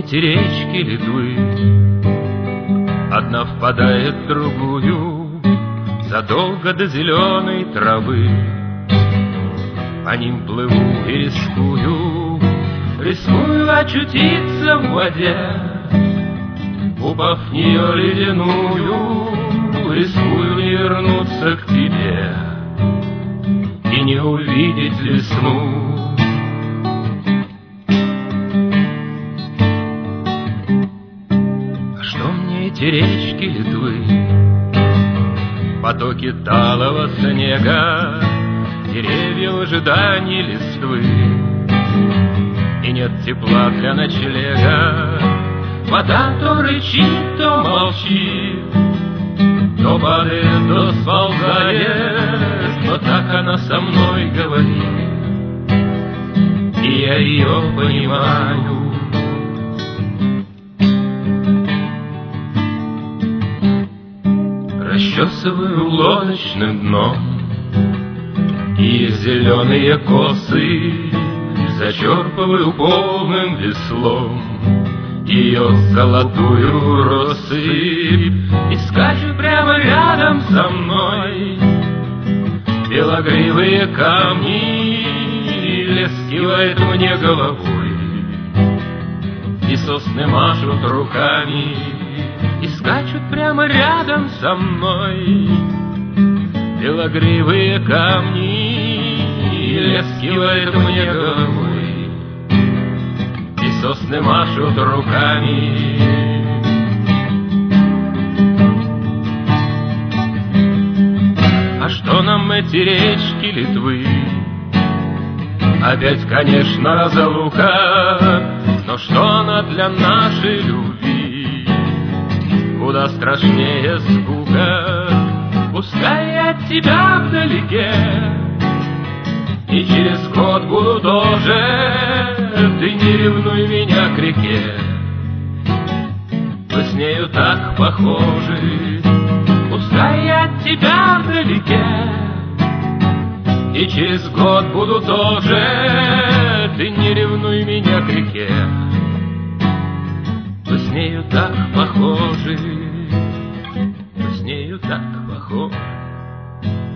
эти речки Литвы? Одна впадает в другую задолго до зеленой травы. По ним плыву и рискую очутиться в воде. Упав в нее ледяную, рискую не вернуться к тебе и не увидеть весну. А что мне эти речки Литвы? Потоки талого снега, деревья в ожидании листвы. И нет тепла для ночлега. Вода то рычит, то молчит, то падает, то сползает, но так она со мной говорит, и я ее понимаю. Расчесываю лодочным дном и зеленые косы, зачерпываю полным веслом ее золотую россыпь и скачу прямо рядом со мной. Белогривые камни лес кивает мне головой, и сосны машут руками и скачут прямо рядом со мной. Белогривые камни лес кивает мне головой, сосны машут руками. А что нам эти речки Литвы? Опять, конечно, разлука, но что она для нашей любви? Куда страшнее скука. Пускай я от тебя вдалеке, и через год буду тоже. Ты не ревнуй меня к реке, мы с нею так похожи. Пускай я от тебя вдалеке, и через год буду тоже. Ты не ревнуй меня к реке, мы с нею так похожи. Мы с нею так похожи.